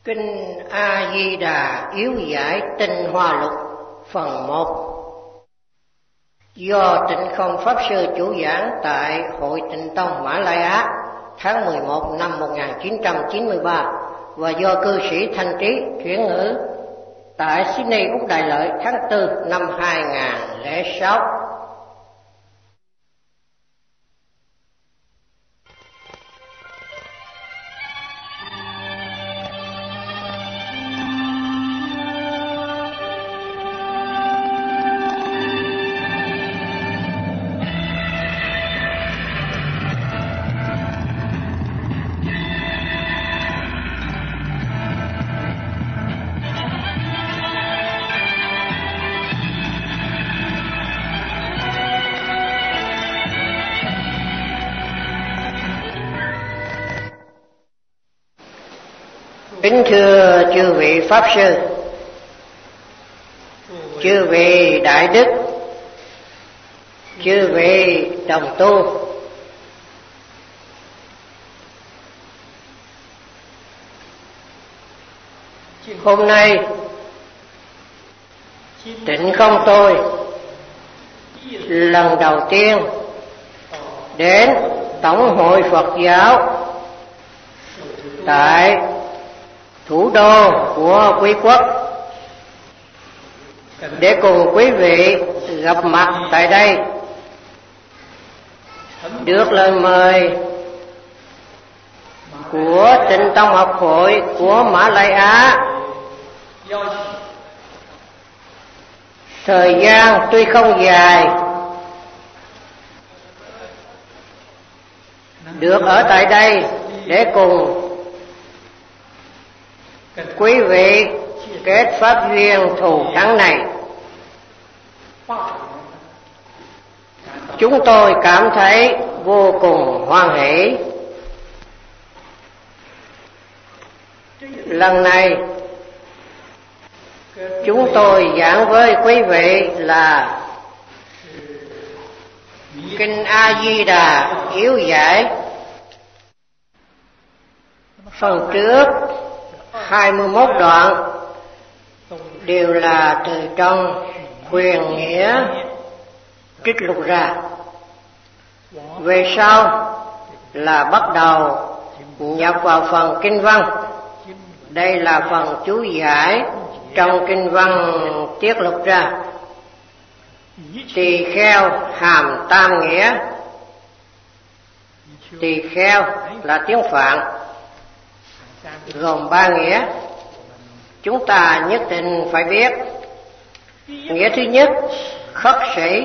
Kinh A Di Đà Yếu Giải Tinh Hoa Lục phần 1 do Tịnh Không Pháp Sư chủ giảng tại Hội Tịnh Tông Mã Lai Á tháng 11 năm 1993 và do cư sĩ Thanh Trí chuyển ngữ tại Sydney, Úc Đại Lợi tháng 4 năm 2006. Kính thưa chư vị Pháp Sư, chư vị Đại Đức, chư vị đồng tu, hôm nay Tịnh Không tôi lần đầu tiên đến Tổng hội Phật giáo tại thủ đô của quý quốc để cùng quý vị gặp mặt tại đây. Được lời mời của Tịnh Tông học hội của Mã Lai Á, thời gian tuy không dài, được ở tại đây để cùng quý vị kết pháp duyên thù thắng này. Chúng tôi cảm thấy vô cùng hoan hỷ. Lần này chúng tôi giảng với quý vị là Kinh A Di Đà Yếu Giải. Phần trước 21 đoạn đều là từ trong Quyền Nghĩa trích lục ra. Về sau là bắt đầu nhập vào phần kinh văn. Đây là phần chú giải trong kinh văn tiết lục ra. Tỳ kheo hàm tam nghĩa. Tỳ kheo là tiếng Phạn, gồm 3 nghĩa. Chúng ta nhất định phải biết. Nghĩa thứ nhất, khất sĩ,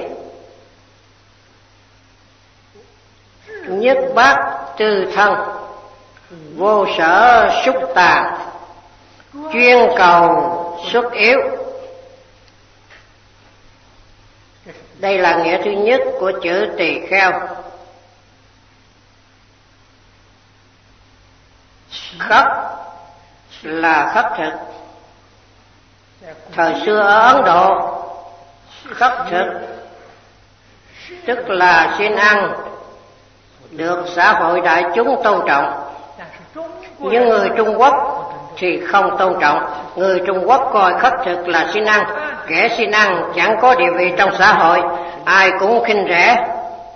nhất bát tư thân, vô sở xúc tàn, chuyên cầu xuất yếu. Đây là nghĩa thứ nhất của chữ tỳ kheo. Khất là khất thực. Thời xưa ở Ấn Độ, khất thực tức là xin ăn, được xã hội đại chúng tôn trọng. Nhưng người Trung Quốc thì không tôn trọng. Người Trung Quốc coi khất thực là xin ăn. Kẻ xin ăn chẳng có địa vị trong xã hội, ai cũng khinh rẻ.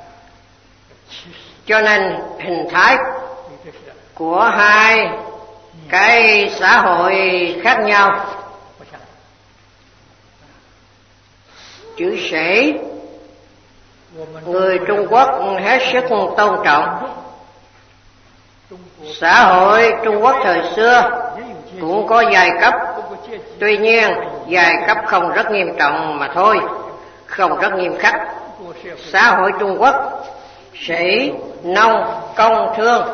Cho nên hình thái của hai cái xã hội khác nhau. Chữ sĩ, người Trung Quốc hết sức tôn trọng. Xã hội Trung Quốc thời xưa cũng có giai cấp, tuy nhiên giai cấp không rất nghiêm trọng mà thôi, không rất nghiêm khắc. Xã hội Trung Quốc, sĩ, nông, công, thương.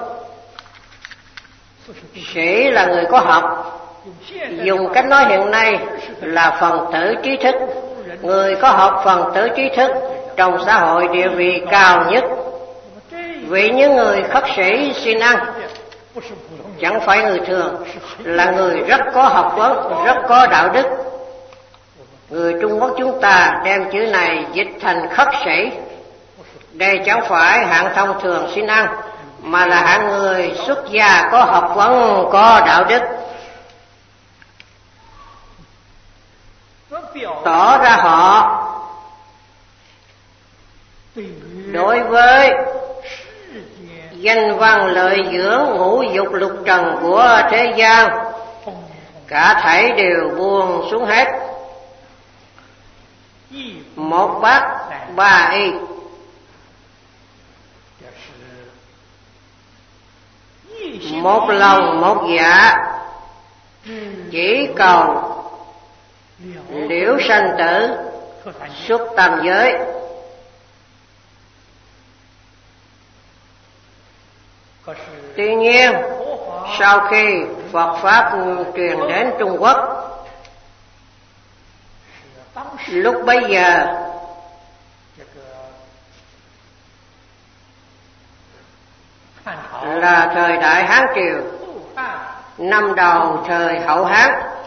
Sĩ là người có học, dùng cách nói hiện nay là phần tử trí thức. Người có học, phần tử trí thức trong xã hội địa vị cao nhất. Vì những người khất sĩ xin ăn chẳng phải người thường, là người rất có học vấn, rất có đạo đức. Người Trung Quốc chúng ta đem chữ này dịch thành khất sĩ. Đây chẳng phải hạng thông thường xin ăn, mà là hạng người xuất gia có học vấn, có đạo đức. tỏ ra họ đối với danh văn lợi dưỡng ngũ dục lục trần của thế gian, cả thảy đều buông xuống hết. Một bát ba y, một lòng một dạ, chỉ cầu liễu sanh tử, xuất tam giới. Tuy nhiên, sau khi Phật Pháp truyền đến Trung Quốc, lúc bấy giờ là thời đại Hán Triều, năm đầu thời Hậu Hán.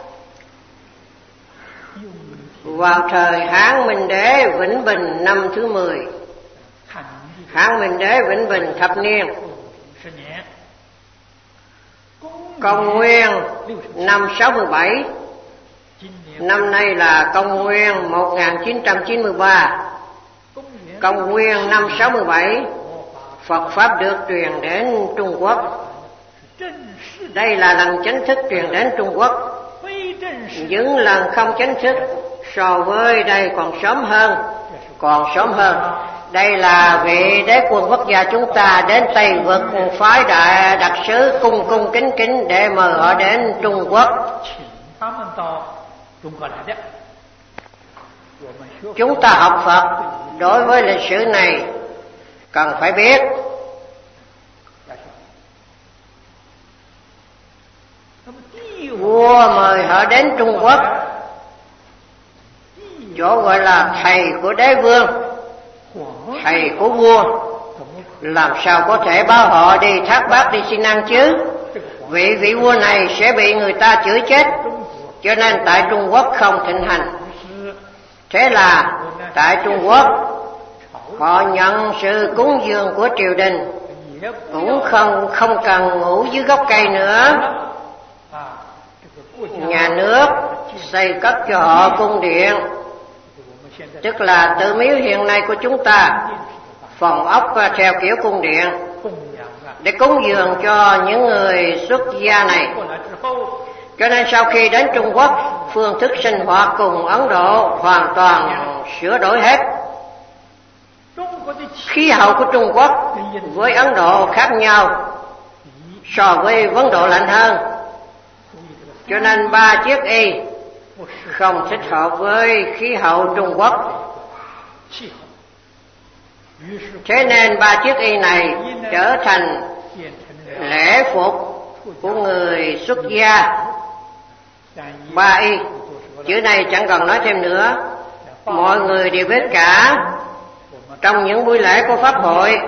Vào thời Hán Minh Đế Vĩnh Bình năm thứ 10, Hán Minh Đế Vĩnh Bình thập niên, Công nguyên năm 67, năm nay là Công nguyên 1993. Công nguyên năm 67, Phật Pháp được truyền đến Trung Quốc. Đây là lần chính thức truyền đến Trung Quốc. Những lần không chính thức so với đây còn sớm hơn. Đây là vị đế quân quốc gia chúng ta đến Tây Vực phái đại đặc sứ cung kính để mời họ đến Trung Quốc. Chúng ta học Phật đối với lịch sử này cần phải biết. Vua mời họ đến Trung Quốc, chỗ gọi là thầy của đế vương, thầy của vua, làm sao có thể báo họ đi thác bát đi xin ăn chứ? Vị vua này sẽ bị người ta chửi chết, cho nên tại Trung Quốc không thịnh hành. Thế là tại Trung Quốc họ nhận sự cúng dường của triều đình, cũng không cần ngủ dưới gốc cây nữa. Nhà nước xây cất cho họ cung điện, tức là tự miếu hiện nay của chúng ta, phòng ốc theo kiểu cung điện, để cúng dường cho những người xuất gia này. Cho nên sau khi đến Trung Quốc, phương thức sinh hoạt cùng Ấn Độ hoàn toàn sửa đổi hết. Khí hậu của Trung Quốc với Ấn Độ khác nhau, so với Ấn Độ lạnh hơn, cho nên 3 chiếc y không thích hợp với khí hậu Trung Quốc. Thế nên 3 chiếc y này trở thành lễ phục của người xuất gia. 3 y, chữ này chẳng cần nói thêm nữa, mọi người đều biết cả. Trong những buổi lễ của Pháp hội,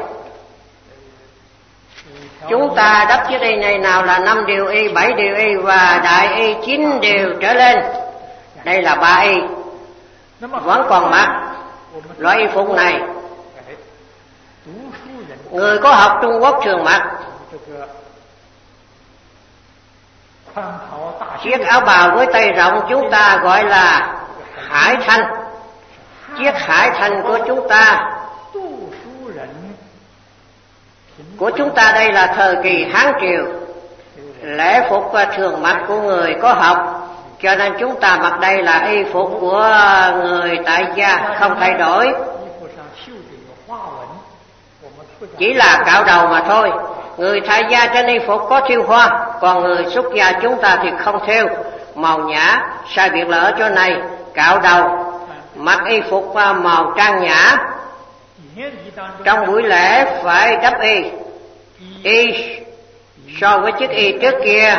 chúng ta đắp chiếc y này nào là 5 điều y, 7 điều y và đại y 9 điều trở lên. Đây là 3 y. Vẫn còn mặc loại y phục này. Người có học Trung Quốc thường mặc chiếc áo bào với tay rộng chúng ta gọi là hải thanh. Chiếc hải thanh của chúng ta đây là thời kỳ Hán Triều, lễ phục thường mặc của người có học, cho nên chúng ta mặc đây là y phục của người tại gia, không thay đổi, chỉ là cạo đầu mà thôi. Người tại gia trên y phục có thêu hoa, còn người xuất gia chúng ta thì không thêu, màu nhã. Sai biệt là ở chỗ này, cạo đầu, mặc y phục màu trang nhã. Trong buổi lễ phải đắp y so với chiếc y trước kia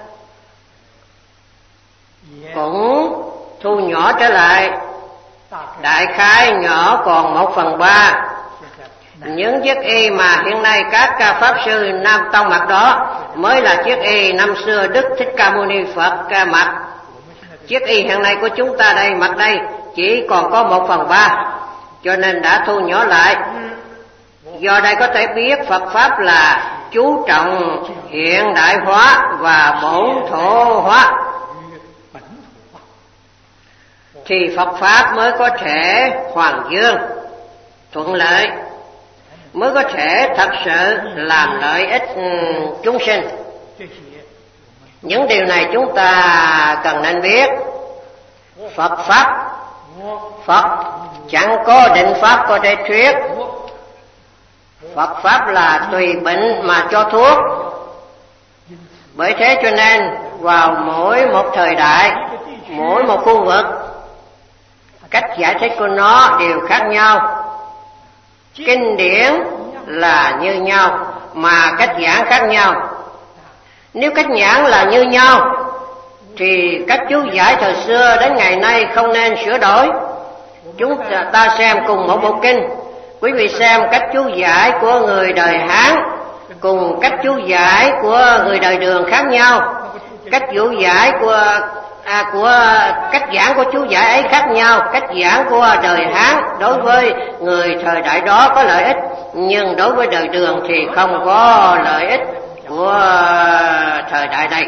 cũng thu nhỏ trở lại, đại khái nhỏ còn 1/3. Những chiếc y mà hiện nay các pháp sư Nam Tông mặc đó mới là chiếc y năm xưa Đức Thích Ca Mâu Ni Phật mặc. Chiếc y hiện nay của chúng ta đây mặc đây chỉ còn có 1/3, cho nên đã thu nhỏ lại. Do đây có thể biết Phật Pháp là chú trọng hiện đại hóa và bổn thổ hóa. thì Phật Pháp mới có thể hoàn dương, thuận lợi, mới có thể thật sự làm lợi ích chúng sinh. Những điều này chúng ta cần nên biết. Phật Pháp, Phật chẳng có định Pháp có thể thuyết. Phật Pháp là tùy bệnh mà cho thuốc. Bởi thế cho nên vào mỗi một thời đại, mỗi một khu vực, cách giải thích của nó đều khác nhau. Kinh điển là như nhau mà cách giảng khác nhau. Nếu cách giảng là như nhau thì cách chú giải thời xưa đến ngày nay không nên sửa đổi. Chúng ta xem cùng một bộ kinh, quý vị xem cách chú giải của người đời Hán cùng cách chú giải của người đời Đường khác nhau. Cách chú giải của cách giảng của chú giải ấy khác nhau. Cách giảng của đời Hán đối với người thời đại đó có lợi ích, nhưng đối với đời Đường thì không có lợi ích của thời đại này.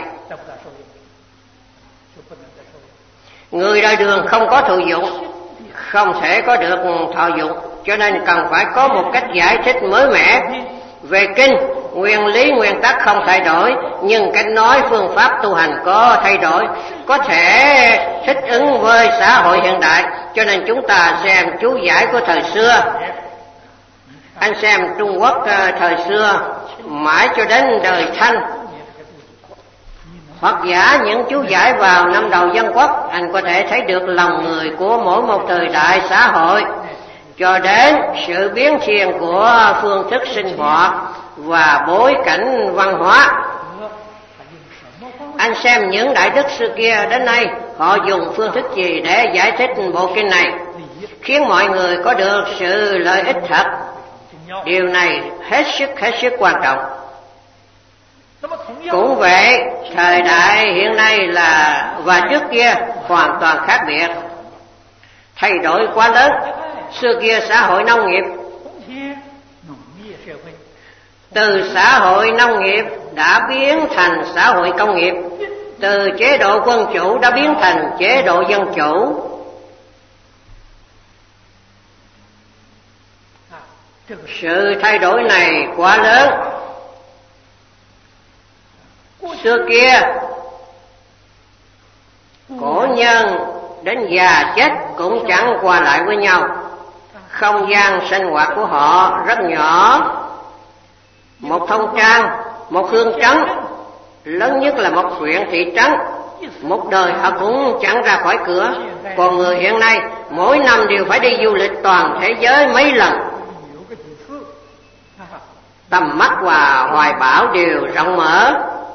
Người đời Đường không có thụ dụng, không thể có được thọ dụng, cho nên cần phải có một cách giải thích mới mẻ. Về kinh, nguyên lý nguyên tắc không thay đổi, nhưng cách nói phương pháp tu hành có thay đổi, có thể thích ứng với xã hội hiện đại. Cho nên chúng ta xem chú giải của thời xưa. Anh xem Trung Quốc thời xưa mãi cho đến đời Thanh, hoặc giả những chú giải vào năm đầu dân quốc, anh có thể thấy được lòng người của mỗi một thời đại xã hội, cho đến sự biến thiên của phương thức sinh hoạt và bối cảnh văn hóa. Anh xem những đại đức xưa kia đến nay họ dùng phương thức gì để giải thích bộ kinh này, khiến mọi người có được sự lợi ích thật. Điều này hết sức quan trọng. Cũng vậy, thời đại hiện nay và trước kia hoàn toàn khác biệt, thay đổi quá lớn. Xưa kia xã hội nông nghiệp, từ xã hội nông nghiệp đã biến thành xã hội công nghiệp, từ chế độ quân chủ đã biến thành chế độ dân chủ. Sự thay đổi này quá lớn. Xưa kia cổ nhân đến già chết cũng chẳng qua lại với nhau. Không gian sinh hoạt của họ rất nhỏ. Một thôn trang, một hương trấn, lớn nhất là một huyện thị trấn, một đời họ cũng chẳng ra khỏi cửa. Còn người hiện nay mỗi năm đều phải đi du lịch toàn thế giới mấy lần. Tầm mắt và hoài bão đều rộng mở.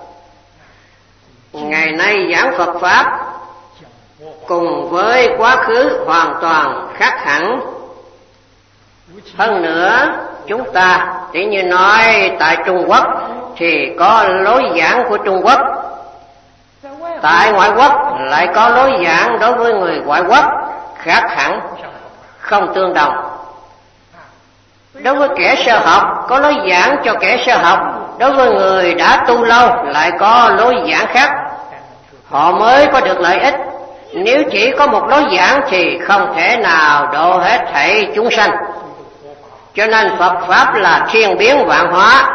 Ngày nay giảng Phật Pháp cùng với quá khứ hoàn toàn khác hẳn. Hơn nữa, chúng ta tỉ như nói tại Trung Quốc thì có lối giảng của Trung Quốc, tại ngoại quốc lại có lối giảng đối với người ngoại quốc khác hẳn, không tương đồng. Đối với kẻ sơ học có lối giảng cho kẻ sơ học, đối với người đã tu lâu lại có lối giảng khác. Họ mới có được lợi ích. Nếu chỉ có một lối giảng thì không thể nào độ hết thảy chúng sanh. Cho nên Phật Pháp là thiên biến vạn hóa.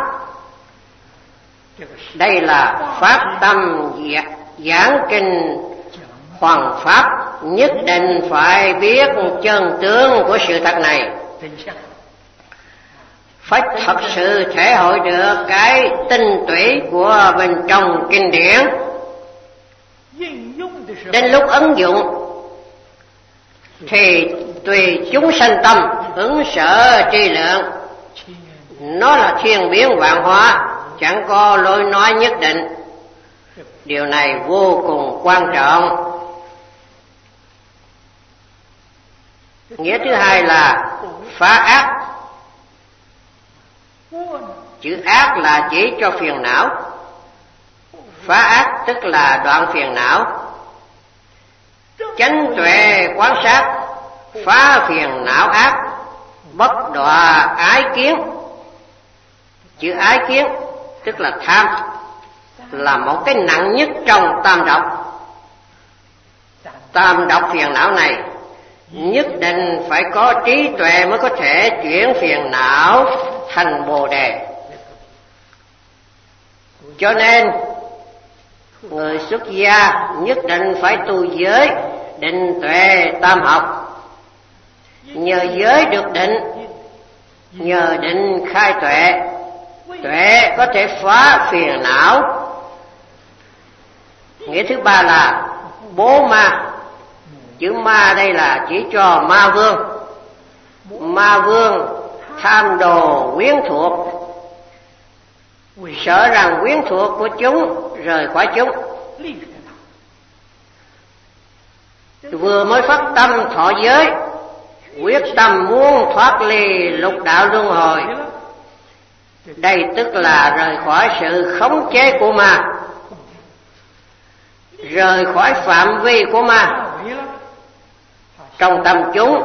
Đây là phát tâm giảng kinh Hoàng Pháp, nhất định phải biết chân tướng của sự thật này. Phải thật sự thể hội được cái tinh túy của bên trong kinh điển. Đến lúc ứng dụng thì tùy chúng sanh tâm ứng sở tri lượng. Nó là thiên biến vạn hóa, chẳng có lối nói nhất định. Điều này vô cùng quan trọng. Nghĩa thứ hai là phá ác. Chữ ác là chỉ cho phiền não. Phá ác tức là đoạn phiền não. Chánh tuệ quán sát, phá phiền não ác, bất đọa ái kiến. Chữ ái kiến tức là tham, là một cái nặng nhất trong tam độc. tam độc phiền não này, nhất định phải có trí tuệ mới có thể chuyển phiền não thành Bồ Đề. Cho nên người xuất gia nhất định phải tu giới định tuệ tam học. Nhờ giới được định, nhờ định khai tuệ, tuệ có thể phá phiền não. Nghĩa thứ ba là bố ma. Chữ ma đây là chỉ cho ma vương. Ma vương tham đồ quyến thuộc, sợ rằng quyến thuộc của chúng rời khỏi chúng. Vừa mới phát tâm thọ giới, quyết tâm muốn thoát ly lục đạo luân hồi, đây tức là rời khỏi sự khống chế của ma, rời khỏi phạm vi của ma. Trong tâm chúng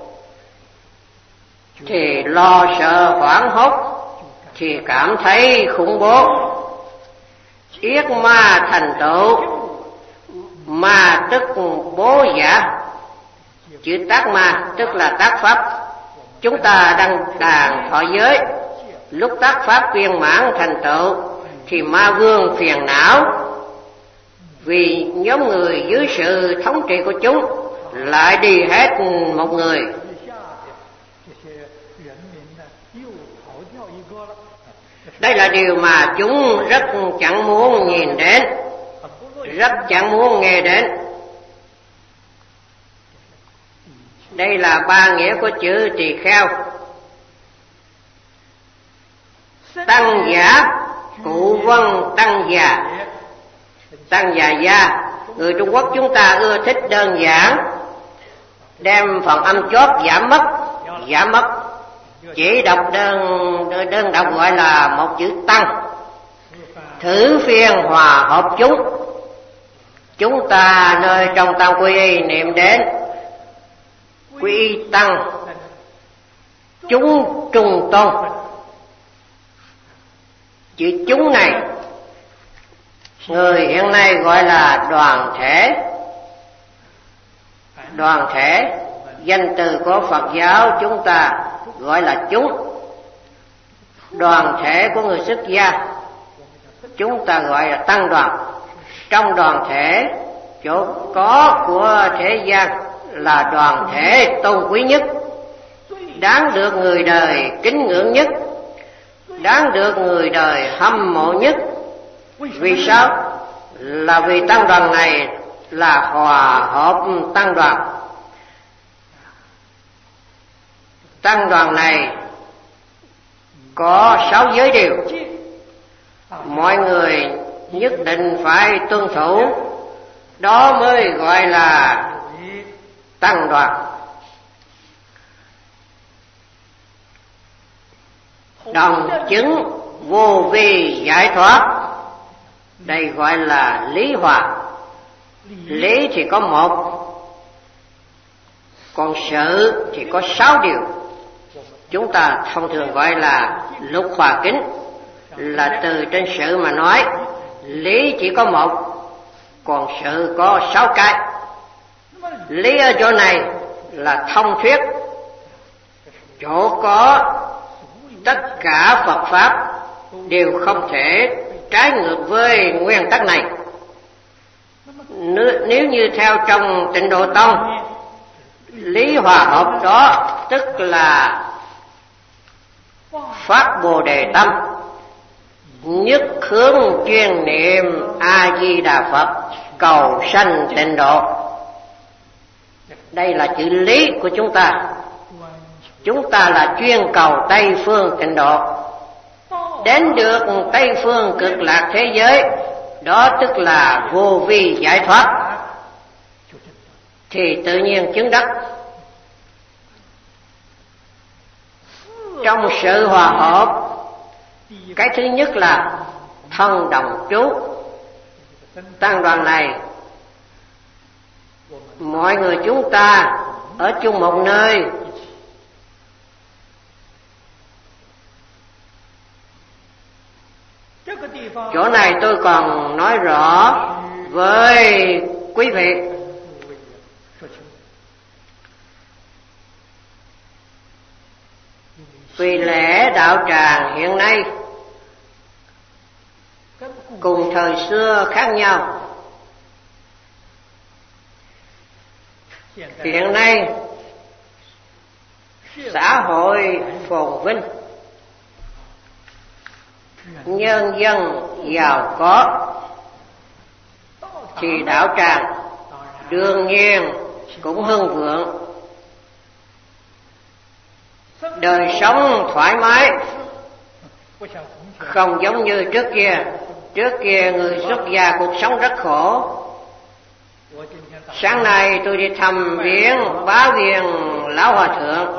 thì lo sợ hoảng hốt, thì cảm thấy khủng bố. Yết ma thành tựu, ma tức bố giả. Chữ tác ma tức là tác pháp. Chúng ta đang đàn thọ giới, lúc tác pháp viên mãn thành tựu thì ma vương phiền não, vì nhóm người dưới sự thống trị của chúng lại đi hết một người. Đây là điều mà chúng rất chẳng muốn nhìn đến, rất chẳng muốn nghe đến. Đây là ba nghĩa của chữ tỳ kheo. Tăng giả, cụ vân tăng già. Tăng già gia, người Trung Quốc chúng ta ưa thích đơn giản, đem phần âm chót giảm mất. Chỉ đọc đơn đọc gọi là một chữ tăng. Thử phiên hòa hợp chúng ta nơi trong tam quy y niệm đến quy y tăng, chúng trung tôn. Chữ chúng này người hiện nay gọi là đoàn thể. Đoàn thể danh từ của Phật giáo chúng ta gọi là chúng. Đoàn thể của người xuất gia chúng ta gọi là tăng đoàn. Trong đoàn thể, chỗ có của thế gian là đoàn thể tôn quý nhất, đáng được người đời kính ngưỡng nhất, đáng được người đời hâm mộ nhất. Vì sao? Là vì tăng đoàn này là hòa hợp tăng đoàn. Tăng đoàn này có 6 giới điều, mọi người nhất định phải tuân thủ, đó mới gọi là tăng đoàn. Đồng chứng vô vi giải thoát, đây gọi là lý hòa. Lý thì có một, còn sự thì có 6 điều. Chúng ta thông thường gọi là lục hòa kính, là từ trên sự mà nói. Lý chỉ có một, còn sự có 6 cái. Lý ở chỗ này là thông thuyết, chỗ có tất cả Phật Pháp đều không thể trái ngược với nguyên tắc này. Nếu như theo trong Tịnh Độ Tông, lý hòa hợp đó tức là phát Bồ Đề tâm, nhất hướng chuyên niệm A Di Đà Phật, cầu sanh tịnh độ. Đây là chữ lý của chúng ta. Chúng ta là chuyên cầu Tây phương tịnh độ, đến được Tây phương cực lạc thế giới, đó tức là vô vi giải thoát, thì tự nhiên chứng đắc. Trong sự hòa hợp, cái thứ nhất là thân đồng trú. Tăng đoàn này, mọi người chúng ta ở chung một nơi, chỗ này tôi còn nói rõ với quý vị. Vì lẽ đạo tràng hiện nay cùng thời xưa khác nhau. Hiện nay xã hội phồn vinh, nhân dân giàu có, thì đạo tràng đương nhiên cũng hưng vượng. Đời sống thoải mái, không giống như trước kia. Trước kia người xuất gia cuộc sống rất khổ. Sáng nay tôi đi thăm viếng bá viên lão hòa thượng,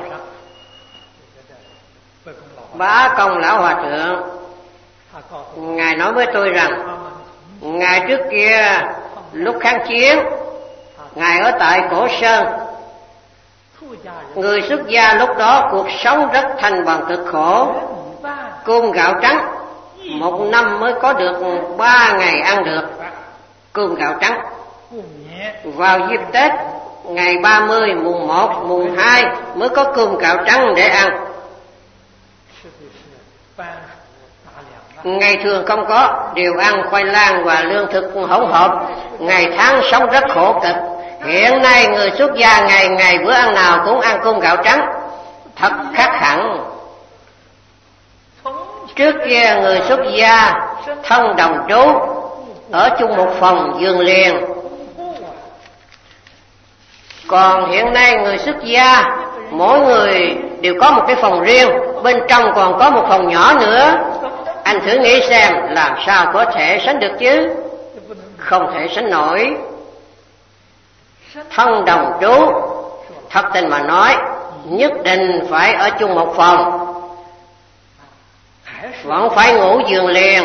bá công lão hòa thượng. Ngài nói với tôi rằng ngài trước kia lúc kháng chiến, ngài ở tại Cổ Sơn. Người xuất gia lúc đó cuộc sống rất thành bằng cực khổ. Cơm gạo trắng một năm mới có được 3 ngày ăn được cơm gạo trắng. Vào dịp Tết ngày 30, mùng 1, mùng 2 mới có cơm gạo trắng để ăn. Ngày thường không có, đều ăn khoai lang và lương thực hỗn hợp. Ngày tháng sống rất khổ cực. Hiện nay người xuất gia ngày ngày bữa ăn nào cũng ăn cơm gạo trắng, thật khác hẳn. Trước kia người xuất gia thân đồng trú, ở chung một phòng giường liền. Còn hiện nay người xuất gia mỗi người đều có một cái phòng riêng, bên trong còn có một phòng nhỏ nữa. Anh thử nghĩ xem làm sao có thể sánh được chứ? Không thể sánh nổi. Thân đồng trú, thật tình mà nói, nhất định phải ở chung một phòng, vẫn phải ngủ giường liền.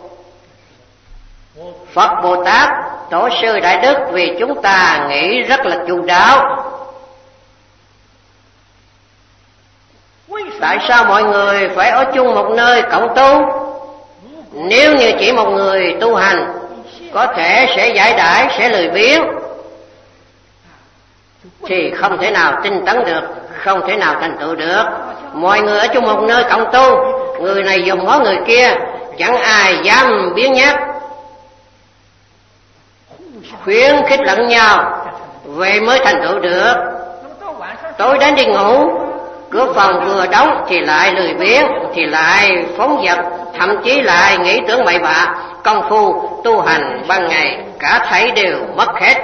Phật Bồ Tát, Tổ sư Đại Đức vì chúng ta nghĩ rất là chu đáo. Tại sao mọi người phải ở chung một nơi cộng tu? Nếu như chỉ một người tu hành, có thể sẽ giải đãi, sẽ lười biếng, thì không thể nào tinh tấn được, không thể nào thành tựu được. Mọi người ở chung một nơi cộng tu, người này dùng món người kia, chẳng ai dám biếng nhác, khuyến khích lẫn nhau, vậy mới thành tựu được. Tối đến đi ngủ, cửa phòng vừa đóng thì lại lười biếng, thì lại phóng dật, thậm chí lại nghĩ tưởng bậy bạ. Công phu tu hành ban ngày cả thảy đều mất hết.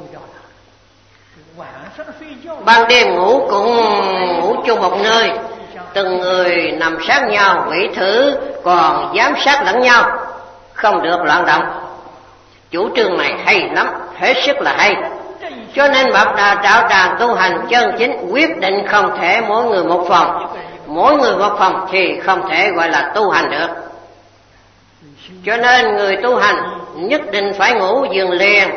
Ban đêm ngủ cũng ngủ chung một nơi, từng người nằm sát nhau, nghĩ thử còn giám sát lẫn nhau, không được loạn động. Chủ trương này hay lắm, hết sức là hay. Cho nên Bậc đạo tràng tu hành chân chính quyết định không thể mỗi người một phòng. Mỗi người một phòng thì không thể gọi là tu hành được. Cho nên người tu hành nhất định phải ngủ giường liền.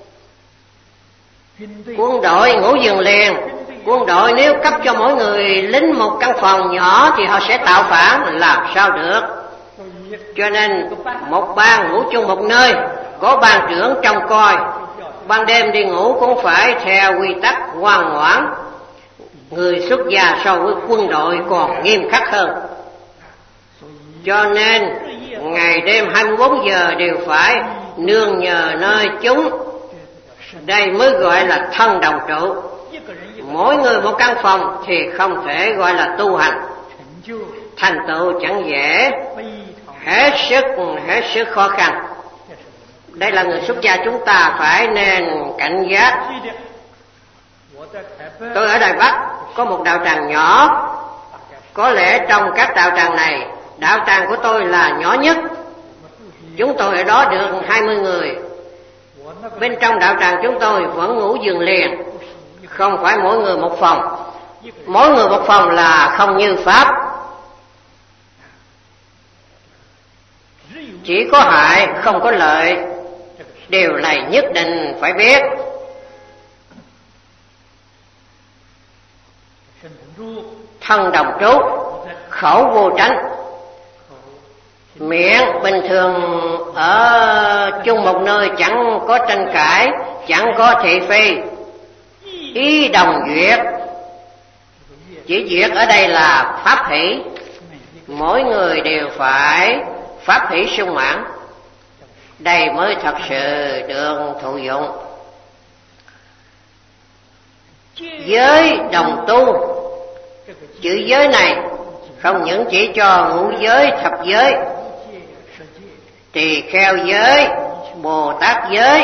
Quân đội ngủ giường liền. Quân đội nếu cấp cho mỗi người lính một căn phòng nhỏ thì họ sẽ tạo phản, làm sao được. Cho nên một ban ngủ chung một nơi, có ban trưởng trông coi. Ban đêm đi ngủ cũng phải theo quy tắc ngoan ngoãn. Người xuất gia so với quân đội còn nghiêm khắc hơn. Cho nên ngày đêm 24 giờ đều phải nương nhờ nơi chúng. Đây mới gọi là thân đồng trụ. Mỗi người một căn phòng thì không thể gọi là tu hành. Thành tựu chẳng dễ, hết sức khó khăn. Đây là người xuất gia chúng ta phải nên cảnh giác. Tôi ở Đài Bắc có một đạo tràng nhỏ. Có lẽ trong các đạo tràng này, đạo tràng của tôi là nhỏ nhất. Chúng tôi ở đó được 20 người. Bên trong đạo tràng chúng tôi vẫn ngủ giường liền, không phải mỗi người một phòng. Mỗi người một phòng là không như Pháp. Chỉ có hại không có lợi. Điều này nhất định phải biết. Thân đồng trú, khẩu vô tránh. Miệng bình thường ở chung một nơi chẳng có tranh cãi, chẳng có thị phi, ý đồng duyệt. Chỉ duyệt ở đây là pháp hỷ, mỗi người đều phải pháp hỷ sung mãn, đây mới thật sự được thụ dụng. Giới đồng tu, chữ giới này không những chỉ cho ngũ giới, thập giới, tỳ kheo giới, Bồ Tát giới,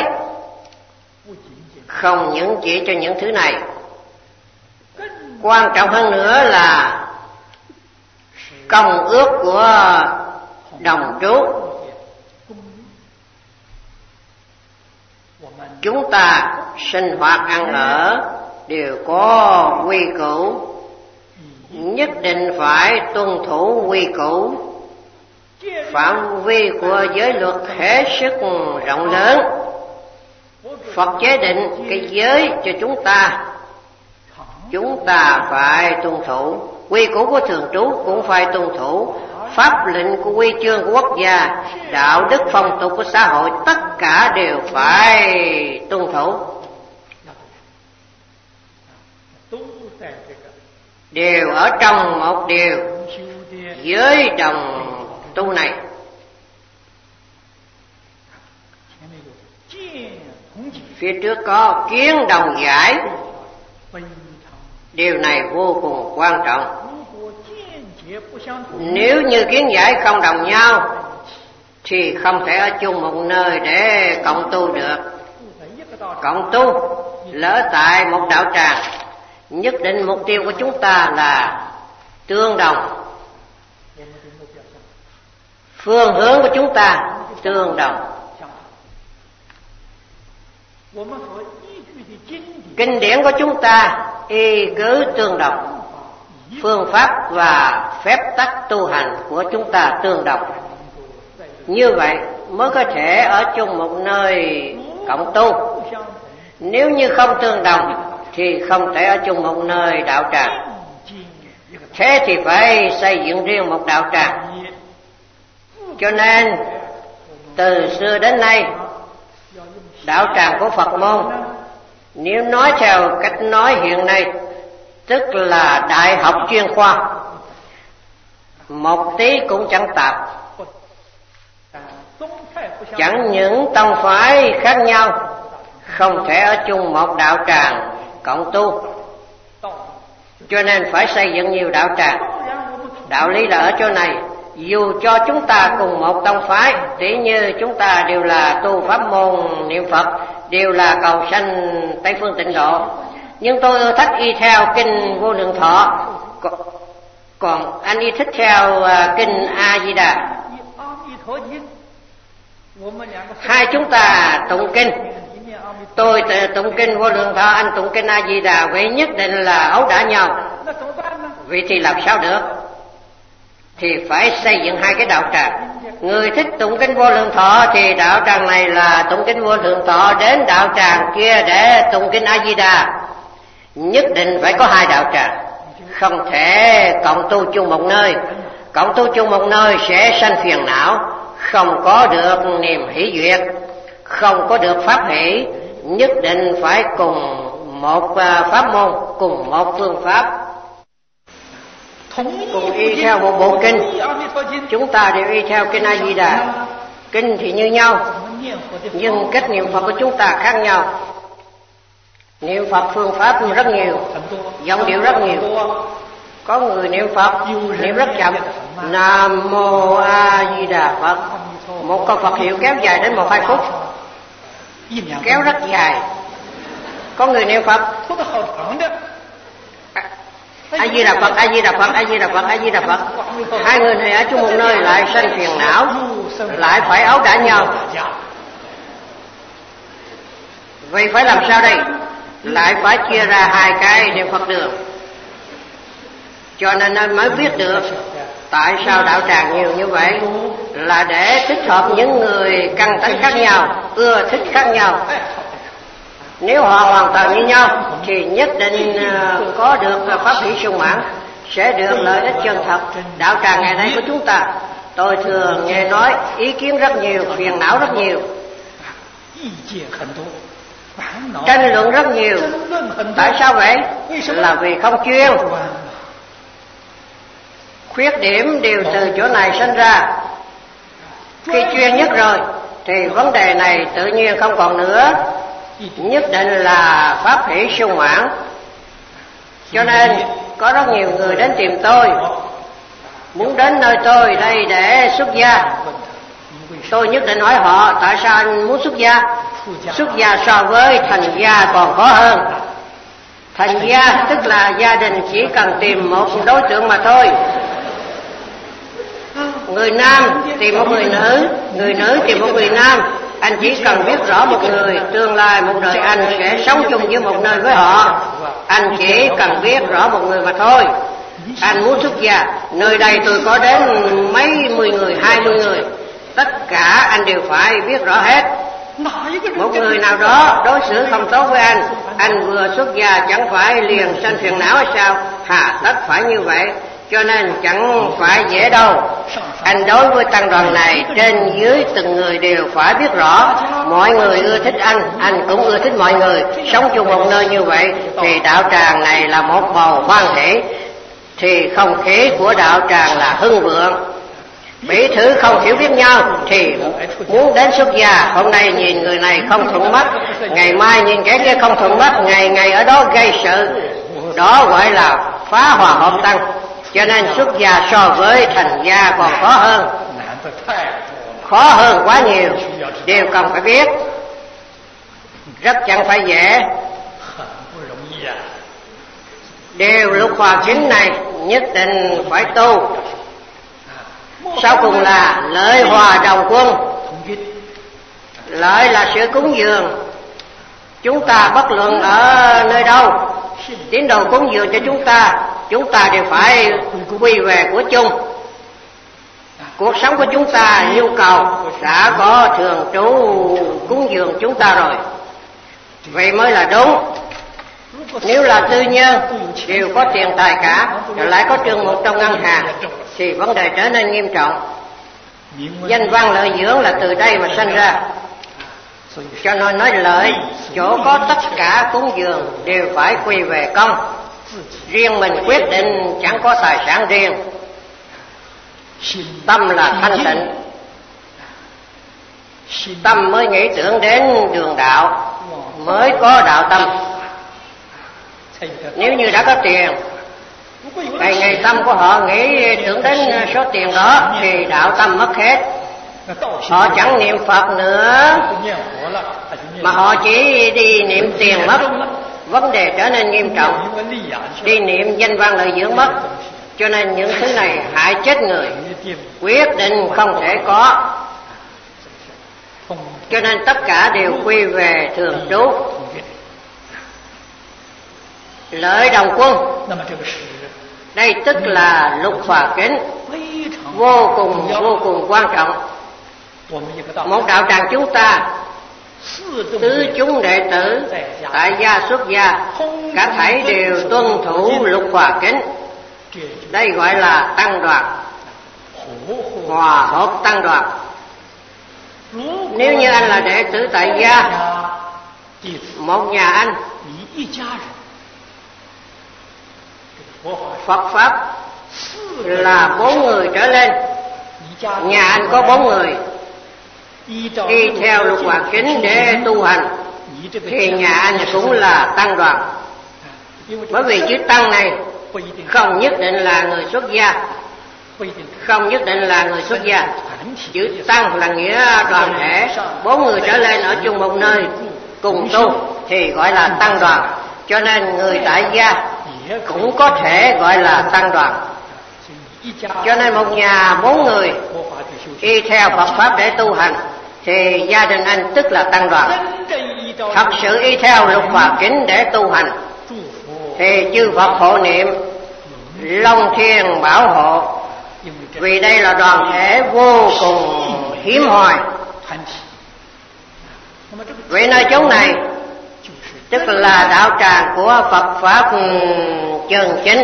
không những chỉ cho những thứ này. Quan trọng hơn nữa là công ước của đồng trú. Chúng ta sinh hoạt ăn ở đều có quy củ, nhất định phải tuân thủ quy củ. Phạm vi của giới luật hết sức rộng lớn. Phật chế định cái giới cho chúng ta phải tuân thủ. Quy củ của thường trú cũng phải tuân thủ. Pháp lệnh của quy chương của quốc gia, đạo đức phong tục của xã hội, tất cả đều phải tuân thủ. Đều ở trong một điều giới đồng tu này. Phía trước có kiến đồng giải, điều này vô cùng quan trọng. Nếu như kiến giải không đồng nhau thì không thể ở chung một nơi để cộng tu được. Cộng tu lỡ tại một đạo tràng, nhất định mục tiêu của chúng ta là tương đồng, phương hướng của chúng ta tương đồng. Kinh điển của chúng ta y cứ tương đồng, phương pháp và phép tắc tu hành của chúng ta tương đồng. Như vậy mới có thể ở chung một nơi cộng tu. Nếu như không tương đồng thì không thể ở chung một nơi đạo tràng. Thế thì phải xây dựng riêng một đạo tràng. Cho nên từ xưa đến nay, đạo tràng của Phật môn, nếu nói theo cách nói hiện nay, tức là đại học chuyên khoa, một tí cũng chẳng tạp. Chẳng những tông phái khác nhau, không thể ở chung một đạo tràng cộng tu, cho nên phải xây dựng nhiều đạo tràng. Đạo lý là ở chỗ này, dù cho chúng ta cùng một tông phái, tỉ như chúng ta đều là tu pháp môn niệm Phật, đều là cầu sanh Tây phương tịnh độ, nhưng tôi ưa thích y theo kinh Vô Lượng Thọ, còn anh y thích theo kinh A Di Đà. Hai chúng ta tụng kinh, tôi tụng kinh Vô Lượng Thọ, anh tụng kinh A Di Đà, vậy nhất định là ấu đả nhau. Vậy thì làm sao được? Thì phải xây dựng hai cái đạo tràng. Người thích tụng kinh Vô Lượng Thọ thì đạo tràng này là tụng kinh Vô Lượng Thọ, đến đạo tràng kia để tụng kinh A Di Đà. Nhất định phải có hai đạo tràng, không thể cộng tu chung một nơi. Cộng tu chung một nơi sẽ sanh phiền não, không có được niềm hỷ duyệt, không có được pháp hỷ. Nhất định phải cùng một pháp môn, cùng một phương pháp, cùng y theo một bộ kinh. Chúng ta đều y theo kinh A Di Đà. Kinh thì như nhau, nhưng cách niệm Phật của chúng ta khác nhau. Niệm Phật phương pháp rất nhiều, giọng điệu rất nhiều. Có người niệm Phật niệm rất chậm, Nam Mô A Di Đà Phật, một câu Phật hiệu kéo dài đến 1-2 phút, kéo rất dài. Có người niệm Phật A Di Đà Phật, A Di Đà Phật, A Di Đà Phật, A Di Đà Phật. Hai người này ở chung một nơi lại sanh phiền não, lại phải ấu đả nhau. Vậy phải làm sao đây? Lại phải chia ra hai cái niệm Phật đường. Cho nên anh mới biết được tại sao đạo tràng nhiều như vậy, là để thích hợp những người căn tánh khác nhau, ưa thích khác nhau. Nếu họ hoàn toàn như nhau thì nhất định có được pháp hỷ sung mãn, sẽ được lợi ích chân thật. Đạo tràng ngày nay của chúng ta, tôi thường nghe nói ý kiến rất nhiều, phiền não rất nhiều, tranh luận rất nhiều. Tại sao vậy? Là vì không chuyên. Khuyết điểm đều từ chỗ này sinh ra. Khi chuyên nhất rồi thì vấn đề này tự nhiên không còn nữa, nhất định là pháp hỷ sung mãn. Cho nên có rất nhiều người đến tìm tôi, muốn đến nơi tôi đây để xuất gia. Tôi nhất định hỏi họ tại sao anh muốn xuất gia. Xuất gia so với thành gia còn khó hơn. Thành gia tức là gia đình chỉ cần tìm một đối tượng mà thôi. Người nam tìm một người nữ tìm một người nam. Anh chỉ cần biết rõ một người, tương lai một đời anh sẽ sống chung với một nơi với họ. Anh chỉ cần biết rõ một người mà thôi. Anh muốn xuất gia, nơi đây tôi có đến mấy mươi người, 20 người, tất cả anh đều phải biết rõ hết. Một người nào đó đối xử không tốt với anh vừa xuất gia chẳng phải liền sanh phiền não hay sao? Hà tất phải như vậy, cho nên chẳng phải dễ đâu. Anh đối với tăng đoàn này, trên dưới từng người đều phải biết rõ. Mọi người ưa thích anh cũng ưa thích mọi người. Sống chung một nơi như vậy thì đạo tràng này là một bầu hoan hỷ, thì không khí của đạo tràng là hưng vượng. Bỉ thử không hiểu biết nhau thì muốn đến xuất gia. Hôm nay nhìn người này không thuận mắt, ngày mai nhìn kẻ kia không thuận mắt, ngày ngày ở đó gây sự. Đó gọi là phá hòa hợp tăng. Cho nên xuất gia so với thành gia còn khó hơn. Khó hơn quá nhiều, đều cần phải biết. Rất chẳng phải dễ. Điều lục hòa chính này nhất định phải tu. Sau cùng là lợi hòa đồng quân. Lợi là sự cúng dường. Chúng ta bất luận ở nơi đâu, tín đồ cúng dường cho chúng ta đều phải quy về của chung. Cuộc sống của chúng ta nhu cầu đã có thường trú cúng dường chúng ta rồi, vậy mới là đúng. Nếu là tư nhân đều có tiền tài cả, rồi lại có trương mục trong ngân hàng, thì vấn đề trở nên nghiêm trọng. Danh văn lợi dưỡng là từ đây mà sinh ra. Cho nên nói lợi, chỗ có tất cả cúng dường đều phải quy về công. Riêng mình quyết định chẳng có tài sản riêng. Tâm là thanh tịnh, tâm mới nghĩ tưởng đến đường đạo, mới có đạo tâm. Nếu như đã có tiền, ngày ngày tâm của họ nghĩ tưởng đến số tiền đó thì đạo tâm mất hết. Họ chẳng niệm Phật nữa mà họ chỉ đi niệm tiền mất, vấn đề trở nên nghiêm trọng. Đi niệm danh văn lợi dưỡng mất, cho nên những thứ này hại chết người, quyết định không thể có. Cho nên tất cả đều quy về thường trú. Lợi đồng quân, đây tức là lục hòa kính, vô cùng quan trọng. Một đạo tràng chúng ta, tứ chúng đệ tử, tại gia xuất gia, cả thảy đều tuân thủ lục hòa kính. Đây gọi là tăng đoàn, hòa hợp tăng đoàn. Nếu như anh là đệ tử tại gia, một nhà anh, Phật Pháp là 4 người trở lên, nhà anh có 4 người, đi theo lục hòa kính để tu hành, thì nhà anh cũng là tăng đoàn. Bởi vì chữ tăng này không nhất định là người xuất gia, không nhất định là người xuất gia. Chữ tăng là nghĩa đoàn thể, 4 người trở lên ở chung một nơi cùng tu thì gọi là tăng đoàn. Cho nên người tại gia cũng có thể gọi là tăng đoàn. Cho nên một nhà 4 người đi theo Phật Pháp để tu hành thì gia đình anh tức là tăng đoàn. Thật sự y theo lục hòa kính để tu hành thì chư Phật hộ niệm, Long Thiên bảo hộ, vì đây là đoàn thể vô cùng hiếm hoi. Vậy nơi chốn này tức là đạo tràng của Phật Pháp chân chính.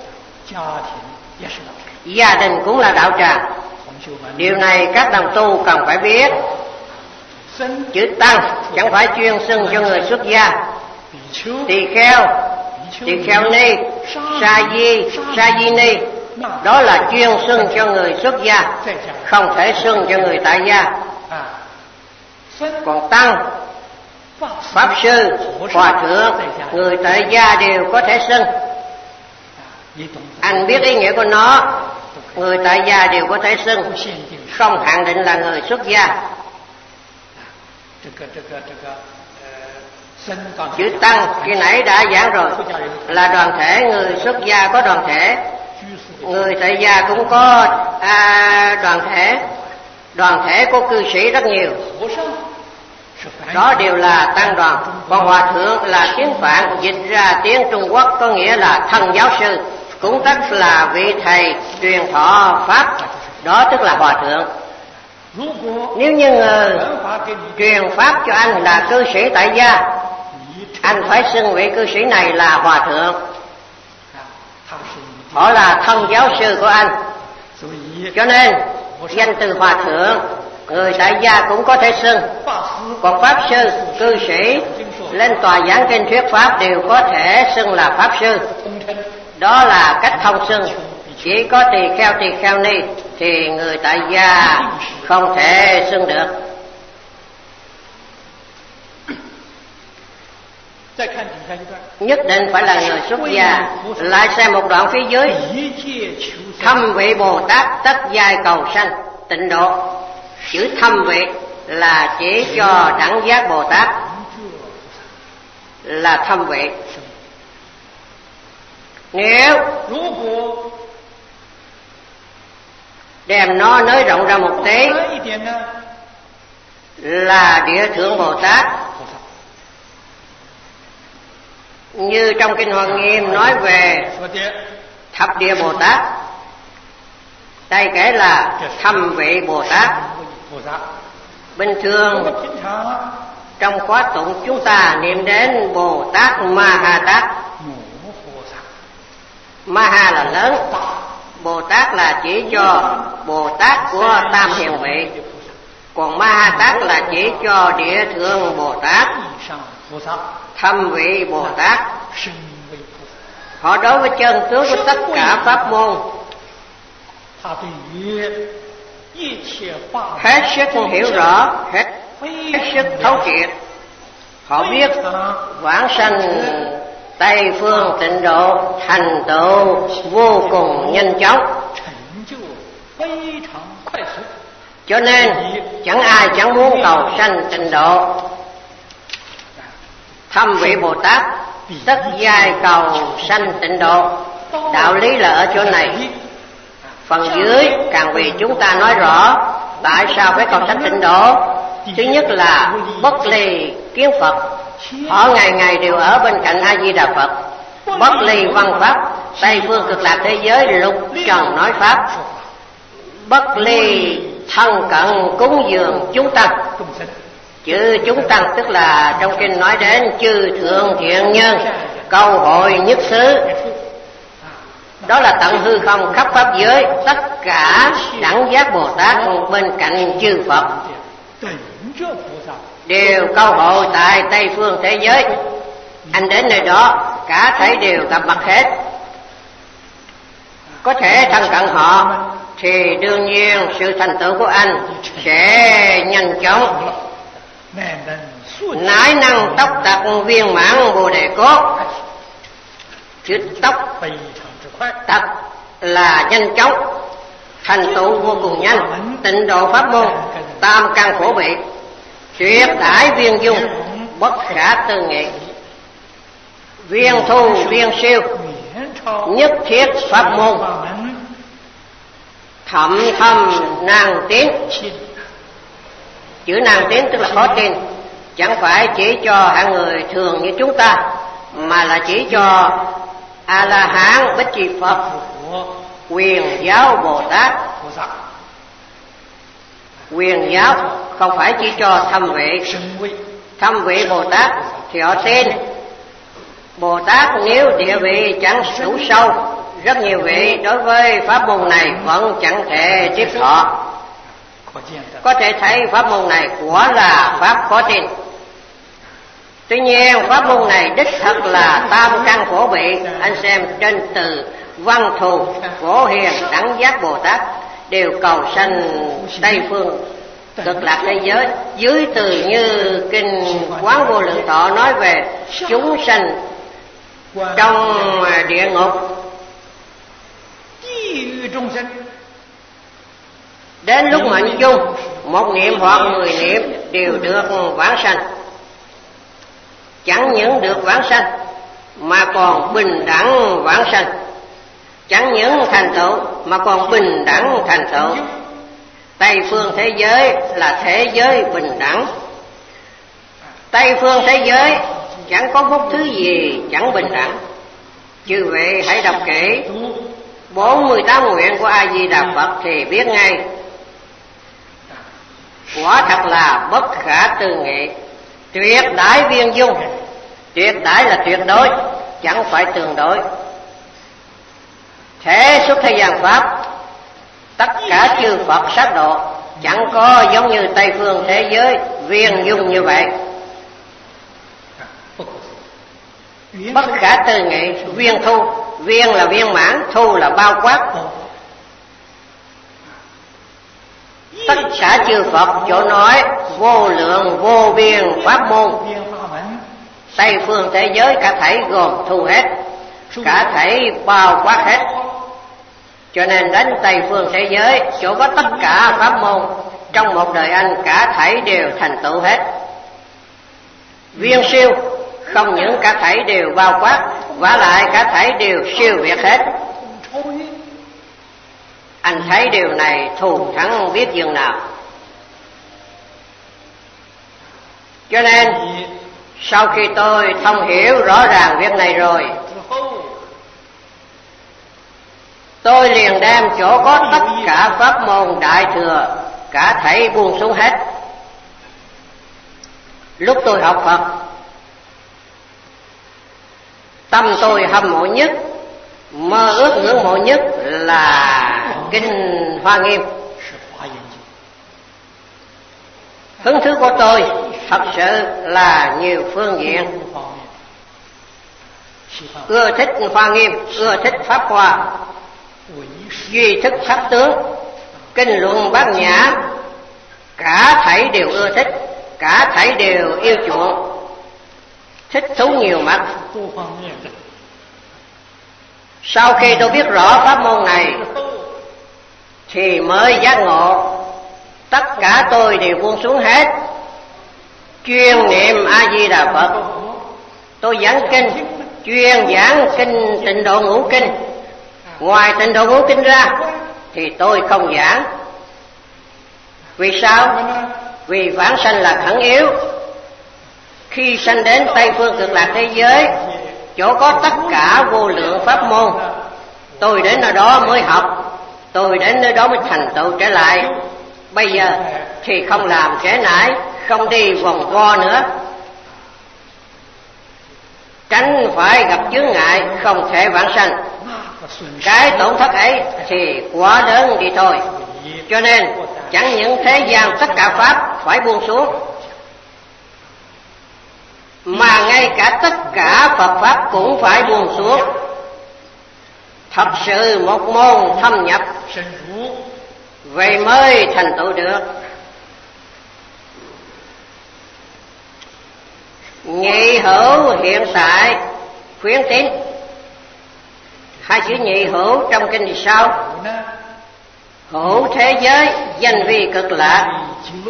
Gia đình cũng là đạo tràng. Điều này các đồng tu cần phải biết. Chữ tăng chẳng phải chuyên xưng cho người xuất gia. Tỳ kheo ni, sa di ni, Đó là chuyên xưng cho người xuất gia, không thể xưng cho người tại gia. Còn tăng, pháp sư, hòa thượng, người tại gia đều có thể xưng. Anh biết ý nghĩa của nó, người tại gia đều có thể xưng, không hạn định là người xuất gia. Chữ tăng khi nãy đã giảng rồi, là đoàn thể, người xuất gia có đoàn thể, người tại gia cũng có đoàn thể của cư sĩ rất nhiều. Đó đều là tăng đoàn. Còn hòa thượng là tiếng Phạn, dịch ra tiếng Trung Quốc có nghĩa là thân giáo sư, cũng tức là vị thầy truyền thọ pháp, đó tức là hòa thượng. Nếu như người truyền pháp cho anh là cư sĩ tại gia, anh phải xưng vị cư sĩ này là hòa thượng, họ là thân giáo sư của anh. Cho nên danh từ hòa thượng, người tại gia cũng có thể xưng. Còn pháp sư, cư sĩ lên tòa giảng kinh thuyết pháp đều có thể xưng là pháp sư. Đó là cách thông xưng. Chỉ có tỳ kheo ni thì người tại gia không thể xưng được. Nhất định phải là người xuất gia. Lại xem một đoạn phía dưới: thâm vị Bồ Tát tất giai cầu sanh tịnh độ. Chữ thâm vị là chỉ cho đẳng giác Bồ Tát, là thâm vị. Nếu đem nó nới rộng ra một tí là địa thượng Bồ Tát. Như trong Kinh Hoa Nghiêm nói về thập địa Bồ Tát, đây kể là thâm vị Bồ Tát. Bình thường trong khóa tụng chúng ta niệm đến Bồ Tát Ma Ha Tát. Ma Ha là lớn, Bồ Tát là chỉ cho Bồ Tát của tam hiền vị, còn Ma Ha Tát là chỉ cho địa thượng Bồ Tát, thâm vị Bồ Tát. Họ đối với chân tướng của tất cả pháp môn hết sức hiểu rõ, hết sức thấu triệt. Họ biết vãng sanh Tây phương tịnh độ thành tựu vô cùng nhanh chóng, cho nên chẳng ai chẳng muốn cầu sanh tịnh độ. Thâm vị Bồ Tát tất giai cầu sanh tịnh độ. Đạo lý là ở chỗ này. Phần dưới càng vì chúng ta nói rõ tại sao phải cầu sanh tịnh độ. Thứ nhất là bất ly kiến Phật, họ ngày ngày đều ở bên cạnh A Di Đà Phật. Bất ly văn pháp, Tây phương cực lạc thế giới lục trần nói pháp. Bất ly thân cận cúng dường chúng tăng. Chữ chúng tăng tức là trong kinh nói đến chư thượng thiện nhân, câu hội nhất xứ. Đó là tận hư không khắp pháp giới, tất cả đẳng giác Bồ Tát bên cạnh chư Phật đều câu hội tại Tây phương thế giới. Anh đến nơi đó cả thảy đều gặp mặt hết. Có thể thân cận họ thì đương nhiên sự thành tựu của anh sẽ nhanh chóng. Nãi năng tốc tặc viên mãn Bồ Đề Cốt. Chữ tốc tặc là nhanh chóng, thành tựu vô cùng nhanh. Tịnh độ pháp môn tam căn khổ bị, tuyệt đại viên dung, bất khả tư nghị, viên thu viên siêu, nhất thiết pháp môn, thậm thâm nàng tiến. Chữ nàng tiến tức là khó tin, chẳng phải chỉ cho hạng người thường như chúng ta, mà là chỉ cho A La Hán Bích Chi Phật, Quyền giáo Bồ Tát. Quyền giáo không phải chỉ cho thâm vị. Thâm vị Bồ Tát thì họ tin. Bồ Tát nếu địa vị chẳng đủ sâu, rất nhiều vị đối với pháp môn này vẫn chẳng thể tiếp thọ. Có thể thấy pháp môn này quả là pháp khó tin. Tuy nhiên pháp môn này đích thật là tam căn khổ bị. Anh xem trên từ Văn Thù, Phổ Hiền, Đẳng Giác Bồ Tát đều cầu sanh Tây Phương Cực Lạc thế giới. Dưới từ như kinh Quán Vô Lượng Thọ nói về chúng sanh trong địa ngục, đến lúc mệnh chung một niệm hoặc 10 niệm đều được vãng sanh. Chẳng những được vãng sanh mà còn bình đẳng vãng sanh. Chẳng những thành tựu mà còn bình đẳng thành tựu. Tây phương thế giới là thế giới bình đẳng. Tây phương thế giới chẳng có một thứ gì chẳng bình đẳng. Chư vị hãy đọc kỹ 48 nguyện của A Di Đà Phật thì biết ngay. Quả thật là bất khả tư nghị, tuyệt đại viên dung. Tuyệt đại là tuyệt đối, chẳng phải tương đối. Thế xuất thế gian pháp, tất cả chư Phật sát độ chẳng có giống như Tây phương thế giới viên dung như vậy. Bất khả tư nghị, viên thu. Viên là viên mãn, thu là bao quát. Tất cả chư Phật chỗ nói vô lượng vô biên pháp môn. Tây phương thế giới cả thảy gồm thu hết, cả thảy bao quát hết. Cho nên đến Tây phương thế giới, chỗ có tất cả pháp môn, trong một đời anh cả thảy đều thành tựu hết. Viên siêu, không những cả thảy đều bao quát, vả lại cả thảy đều siêu việt hết. Anh thấy điều này thù thắng biết dường nào. Cho nên sau khi tôi thông hiểu rõ ràng việc này rồi, tôi liền đem chỗ có tất cả pháp môn đại thừa cả thảy buông xuống hết. Lúc tôi học Phật, tâm tôi hâm mộ nhất, mơ ước ngưỡng mộ nhất là kinh Hoa Nghiêm. Hứng thú của tôi thật sự là nhiều phương diện. Ưa thích Hoa Nghiêm, ưa thích Pháp Hoa, duy thức pháp tướng, kinh luận Bát Nhã, cả thảy đều ưa thích, cả thảy đều yêu chuộng, thích thú nhiều mặt. Sau khi tôi biết rõ pháp môn này thì mới giác ngộ, tất cả tôi đều buông xuống hết, chuyên niệm A Di Đà Phật. Tôi giảng kinh, chuyên giảng kinh Tịnh Độ Ngũ Kinh. Ngoài Tịnh Độ Ngũ Kinh ra thì tôi không giảng. Vì sao? Vì vãng sanh là khẩn yếu. Khi sanh đến Tây phương Cực Lạc thế giới, chỗ có tất cả vô lượng pháp môn, tôi đến nơi đó mới học, tôi đến nơi đó mới thành tựu trở lại. Bây giờ thì không làm trễ nải, không đi vòng vo nữa, tránh phải gặp chướng ngại, không thể vãng sanh. Cái tổn thất ấy thì quá lớn đi thôi. Cho nên chẳng những thế gian tất cả pháp phải buông xuống, mà ngay cả tất cả Phật pháp cũng phải buông xuống. Thật sự một môn thâm nhập, vậy mới thành tựu được. Nhị hữu hiện tại khuyến tín. Hai chữ nhị hữu trong kinh thì sao? Hữu thế giới danh vi cực lạc,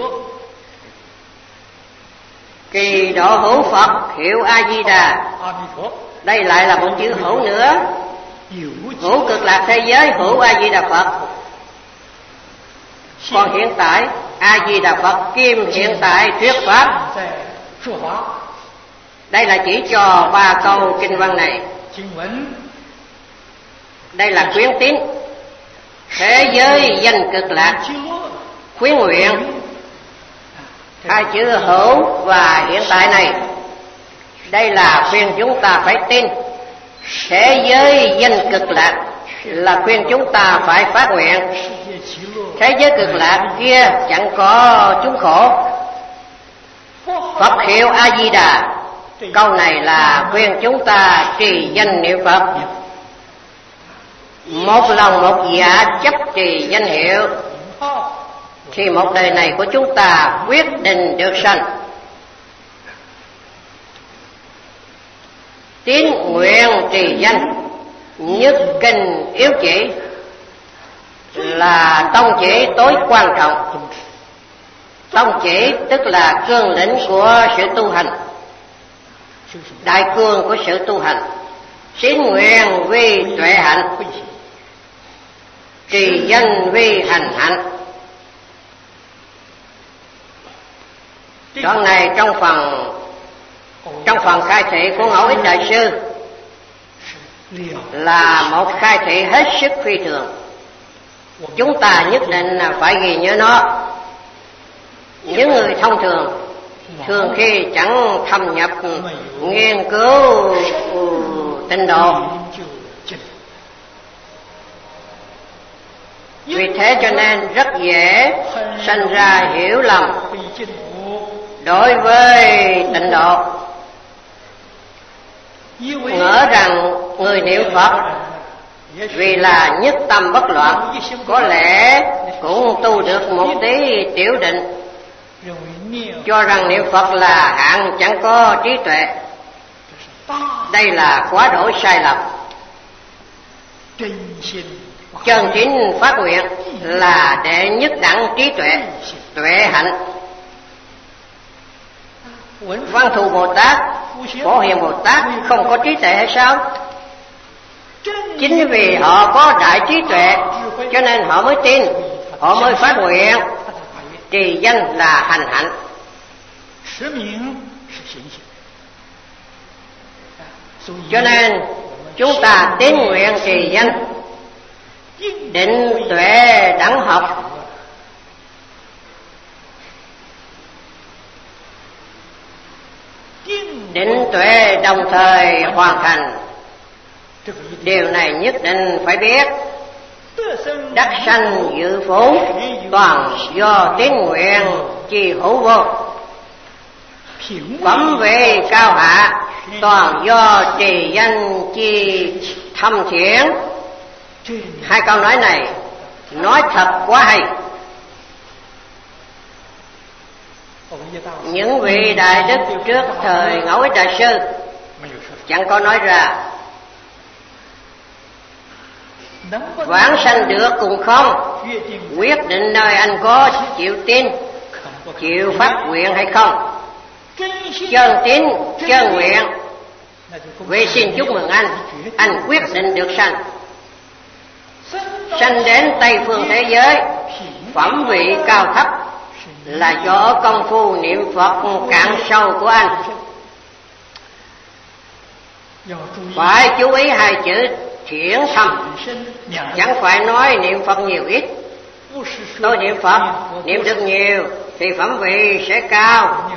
kỳ độ hữu Phật hiệu A Di Đà. Đây lại là một chữ hữu nữa. Hữu cực lạc thế giới, hữu A Di Đà Phật. Còn hiện tại A Di Đà Phật kim hiện tại thuyết pháp. Đây là chỉ cho 3 câu kinh văn này. Đây là khuyến tín. Thế giới danh cực lạc, khuyến nguyện. Hai chữ hữu và hiện tại này, đây là khuyên chúng ta phải tin. Thế giới danh cực lạc là khuyên chúng ta phải phát nguyện. Thế giới cực lạc kia chẳng có chúng khổ. Phật hiệu A Di Đà, câu này là khuyên chúng ta trì danh niệm Phật. một lòng một dạ chấp trì danh hiệu, thì một đời này của chúng ta quyết định được sanh. Tín nguyện trì danh, nhất kinh yếu chỉ là tông chỉ tối quan trọng. Tông chỉ tức là cương lĩnh của sự tu hành, đại cương của sự tu hành. Tín nguyện vi tuệ hạnh, trì danh vi hành hạnh. Đoạn này trong phần khai thị của Ngẫu Ích Đại Sư là một khai thị hết sức phi thường. Chúng ta nhất định là phải ghi nhớ nó. Những người thông thường khi chẳng thâm nhập nghiên cứu tịnh độ, vì thế cho nên rất dễ sinh ra hiểu lầm đối với tịnh độ, ngỡ rằng người niệm Phật vì là nhất tâm bất loạn có lẽ cũng tu được một tí tiểu định, cho rằng niệm Phật là hạng chẳng có trí tuệ. Đây là quá đỗi sai lầm. Chân chính phát nguyện là để nhất đẳng trí tuệ, tuệ hạnh. Văn Thù Bồ Tát, Phổ Hiền Bồ Tát không có trí tuệ hay sao? Chính vì họ có đại trí tuệ cho nên họ mới tin, họ mới phát nguyện. Trì danh là hành hạnh. Cho nên chúng ta tín nguyện trì danh, định tuệ đẳng học. Định tuệ đồng thời hoàn thành. Điều này nhất định phải biết. Đắc sanh dự phú, toàn do tín nguyện chi hữu vô. Phẩm vị cao hạ, toàn do trì danh chi thâm thiện. Hai câu nói này nói thật quá hay. Những vị đại đức trước thời Ngẫu Ích Đại Sư chẳng có nói ra. Vãng sanh được cùng không, quyết định nơi anh có chịu tin, chịu phát nguyện hay không. Chân tín, chân nguyện, vậy xin chúc mừng anh quyết định được sanh. Sanh đến Tây phương thế giới, phẩm vị cao thấp là do công phu niệm Phật cạn sâu của anh. Phải chú ý hai chữ thiện thâm, chẳng phải nói niệm Phật nhiều ít. Tôi niệm Phật, niệm được nhiều thì phẩm vị sẽ cao.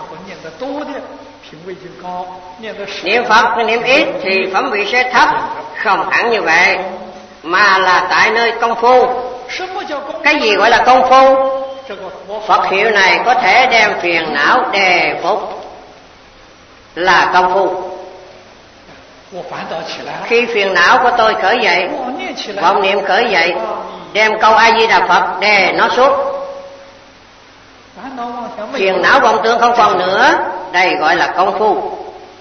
Niệm Phật niệm ít thì phẩm vị sẽ thấp. Không hẳn như vậy, mà là tại nơi công phu. Cái gì gọi là công phu? Phật hiệu này có thể đem phiền não đề phục là công phu. Khi phiền não của tôi khởi dậy, vọng niệm khởi dậy, đem câu A Di Đà Phật đề nó xuống, phiền não vọng tưởng không còn nữa. Đây gọi là công phu.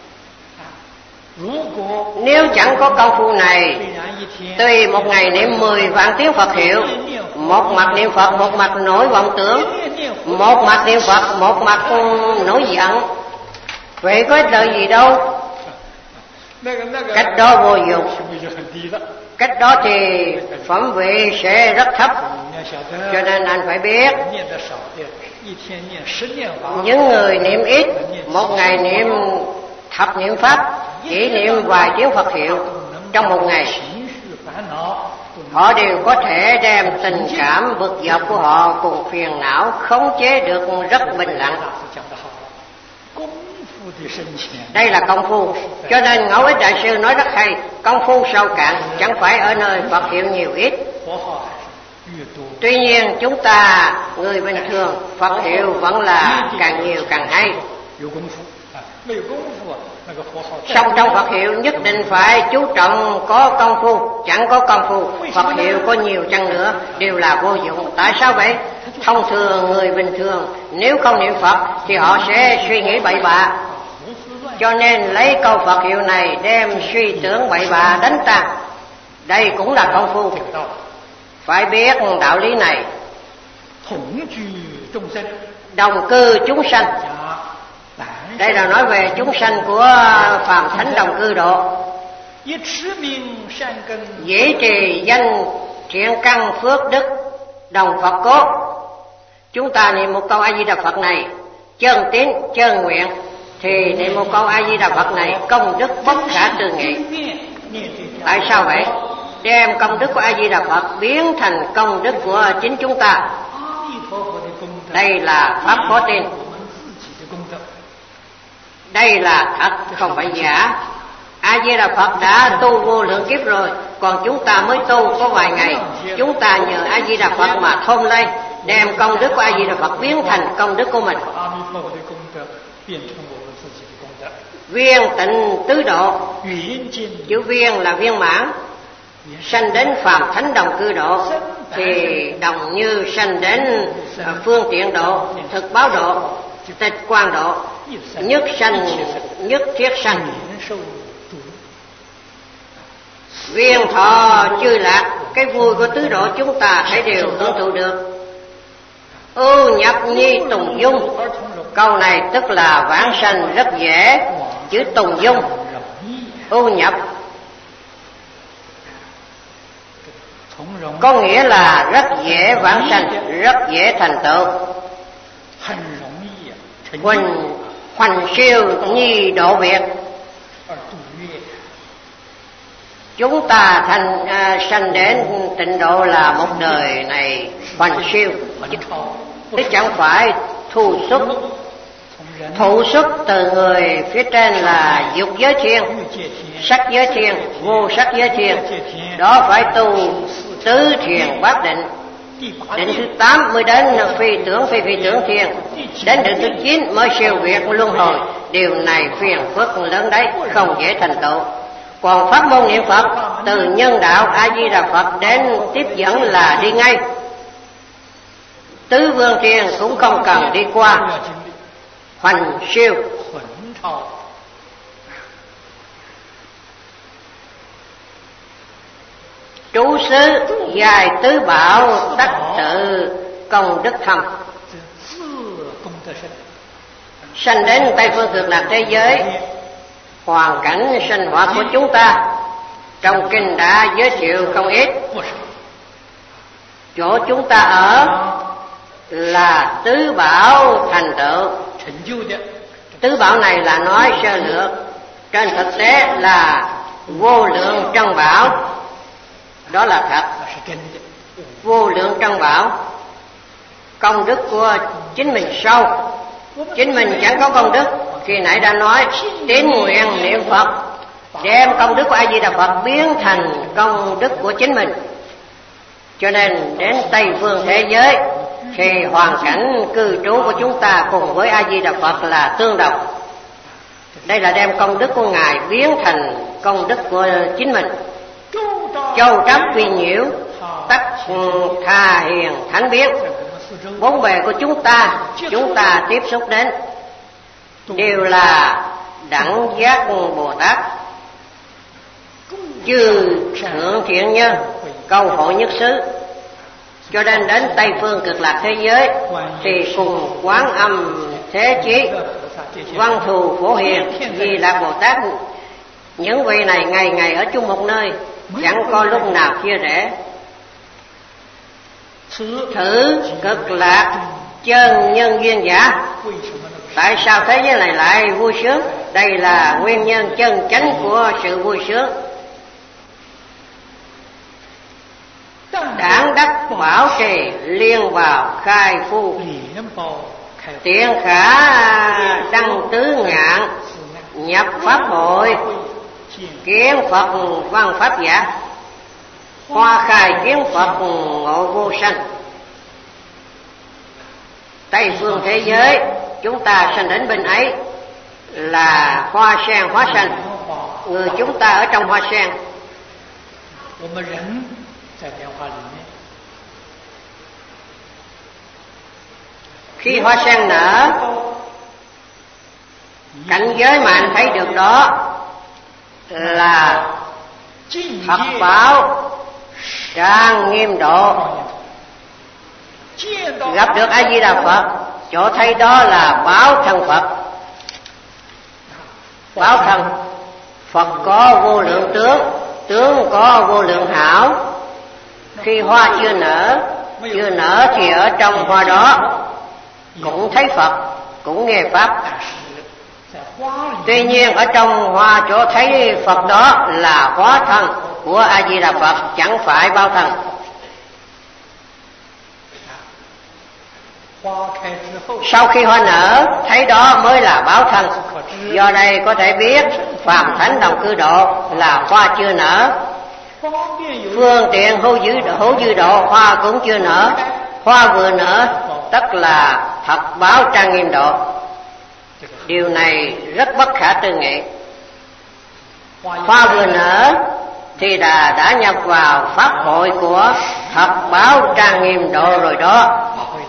Nếu chẳng có công phu này, tuy một ngày niệm 10 vạn tiếng Phật hiệu, một mặt niệm Phật, một mặt nổi vọng tưởng, một mặt niệm Phật, một mặt nổi giận, vậy có ích lợi gì đâu. Cách đó vô dụng. Cách đó thì phẩm vị sẽ rất thấp. Cho nên anh phải biết, những người niệm ít, một ngày niệm thập niệm Pháp, chỉ niệm vài tiếng Phật hiệu trong một ngày, họ đều có thể đem tình cảm bực dọc của họ cùng phiền não khống chế được rất bình lặng. Đây là công phu. Cho nên Ngẫu Ích Đại Sư nói rất hay, công phu sâu cạn chẳng phải ở nơi Phật hiệu nhiều ít. Tuy nhiên chúng ta người bình thường, Phật hiệu vẫn là càng nhiều càng hay. Song trong Phật hiệu nhất định phải chú trọng có công phu, chẳng có công phu Phật hiệu có nhiều chăng nữa đều là vô dụng. Tại sao vậy? Thông thường người bình thường nếu không niệm Phật thì họ sẽ suy nghĩ bậy bạ, cho nên lấy câu Phật hiệu này đem suy tưởng bậy bạ đánh tan. Đây cũng là công phu. Phải biết đạo lý này. Đồng cư chúng sanh. Đây là nói về chúng sanh của phàm thánh đồng cư độ. Dễ trì danh thiện căn phước đức đồng Phật cốt. Chúng ta niệm một câu A Di Đà Phật này chân tín chân nguyện, thì niệm một câu A Di Đà Phật này công đức bất khả tư nghị. Tại sao vậy? Đem công đức của A Di Đà Phật biến thành công đức của chính chúng ta. Đây là pháp khó tin. Đây là thật, không phải giả. A Di Đà Phật đã tu vô lượng kiếp rồi, còn chúng ta mới tu có vài ngày. Chúng ta nhờ A Di Đà Phật mà thôn lên, đem công đức của A Di Đà Phật biến thành công đức của mình. Viên tịnh tứ độ. Chữ viên là viên mãn. Sanh đến phàm thánh đồng cư độ thì đồng như sanh đến phương tiện độ, thực báo độ, tịch quan độ, nhất sanh nhất thiết sanh. Viên thọ chư lạc, cái vui của tứ độ chúng ta phải đều hưởng thụ được. Ưu nhập nhi tùng dung. Câu này tức là vãng sanh rất dễ. Chữ tùng dung, ưu nhập có nghĩa là rất dễ vãng sanh, rất dễ thành tựu. Hoành siêu nhi độ Việt. Chúng ta sanh đến tịnh độ là một đời này hoành siêu, chứ chẳng phải thu xuất. Thụ xuất từ người phía trên là dục giới thiên, sắc giới thiên, vô sắc giới thiên. Đó phải tu tứ thiền bát định. Định thứ 8 mới đến phi tưởng thiên. Đến định thứ 9 mới siêu việt luân hồi. Điều này phiền phức lớn đấy, không dễ thành tựu. Còn pháp môn niệm Phật từ nhân đạo A Di Đà Phật đến tiếp dẫn là đi ngay. Tứ vương thiên cũng không cần đi qua. Hoành siêu. Trú xứ dài tứ bảo tất tự công đức thầm. Sanh đến Tây phương cực lạc thế giới, hoàn cảnh sinh hoạt của chúng ta trong kinh đã giới thiệu không ít. Chỗ chúng ta ở là tứ bảo thành tựu. Tứ bảo này là nói sơ lược, trên thực tế là vô lượng trân bảo. Đó là thật. Vô lượng trân bảo. Công đức của chính mình sâu. Chính mình chẳng có công đức. Khi nãy đã nói tín nguyện niệm Phật, đem công đức của A Di Đà Phật biến thành công đức của chính mình. Cho nên đến Tây phương thế giới thì hoàn cảnh cư trú của chúng ta cùng với A Di Đà Phật là tương đồng. Đây là đem công đức của Ngài biến thành công đức của chính mình. Châu trắc vi nhiễu, tất tha hiền thánh biến. Bốn bề của chúng ta tiếp xúc đến đều là đẳng giác Bồ Tát, chư thượng thiện nhân, câu hội nhất xứ. Cho nên đến Tây phương cực lạc thế giới thì cùng Quán Âm Thế Chí, Văn Thù Phổ Hiền, Di Lạc Bồ Tát, những vị này ngày ngày ở chung một nơi, chẳng có lúc nào chia rẽ. Thử cực lạc chân nhân duyên giả. Tại sao thế giới này lại vui sướng? Đây là nguyên nhân chân chánh của sự vui sướng. Đảng đắc bảo trì liên vào khai phu, tiện khả đăng tứ ngạn, nhập pháp hội, kiến Phật văn pháp giả, hoa khai kiến Phật ngộ vô sanh. Tây phương thế giới chúng ta sanh đến bên ấy là hoa sen hóa sanh. Người chúng ta ở trong hoa sen. Khi hoa sen nở, cảnh giới mà anh thấy được đó là Phật báo trang nghiêm độ. Gặp được A Di Đà Phật, chỗ thấy đó là báo thân Phật. Báo thân Phật có vô lượng tướng, tướng có vô lượng hảo. Khi hoa chưa nở thì ở trong hoa đó cũng thấy Phật, cũng nghe Pháp. Tuy nhiên ở trong hoa chỗ thấy Phật đó là hóa thân của A Di Đà Phật, chẳng phải báo thân. Sau khi hoa nở, thấy đó mới là báo thân. Do đây có thể biết phàm thánh đồng cư độ là hoa chưa nở. Phương tiện hữu dư độ, hoa cũng chưa nở. Hoa vừa nở tức là thật báo trang nghiêm độ. Điều này rất bất khả tư nghị. Hoa vừa nở thì đã nhập vào pháp hội của thật báo trang nghiêm độ rồi đó.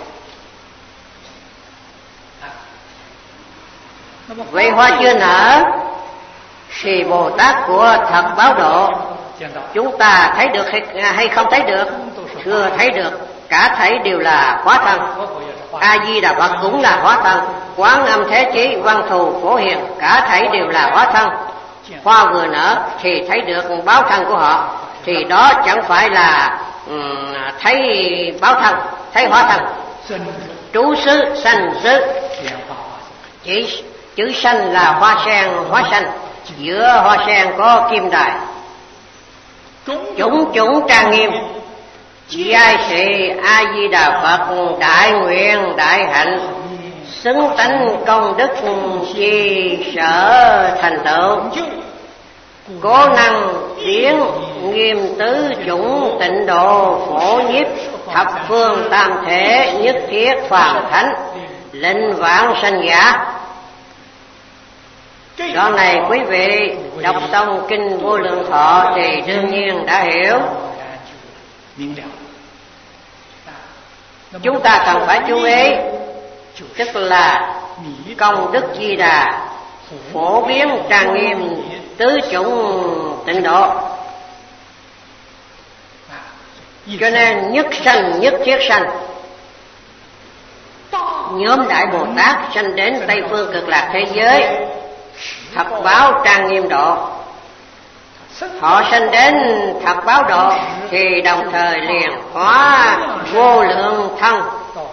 Vậy hoa chưa nở thì Bồ Tát của thật báo độ chúng ta thấy được hay không thấy được? Thưa, thấy được. Cả thảy đều là hóa thân. A Di Đà Phật cũng là hóa thân. Quán Âm Thế Chí, Văn Thù, Phổ Hiền, cả thảy đều là hóa thân. Hoa vừa nở thì thấy được báo thân của họ, thì đó chẳng phải là thấy báo thân, thấy hóa thân. Trú xứ, sanh xứ. Chữ sanh là hoa sen hóa sanh. Giữa hoa sen có kim đài. Chúng trang nghiêm. Giai sĩ A Di Đà Phật đại nguyện đại hạnh, xứng tánh công đức chi sở thành tựu. Cố năng tiến nghiêm tứ chủng tịnh độ, phổ nhiếp thập phương tam thể, nhất thiết phàm thánh, lệnh vãng sanh giả. Đó này quý vị đọc xong kinh Vô Lượng Thọ thì đương nhiên đã hiểu. Chúng ta cần phải chú ý, tức là công đức Di Đà phổ biến trang nghiêm tứ chủng tịnh độ. Cho nên nhất sanh nhất thiết sanh. Nhóm Đại Bồ Tát sanh đến Tây Phương Cực Lạc thế giới thật báo trang nghiêm độ. Họ sanh đến thật báo độ thì đồng thời liền hóa vô lượng thân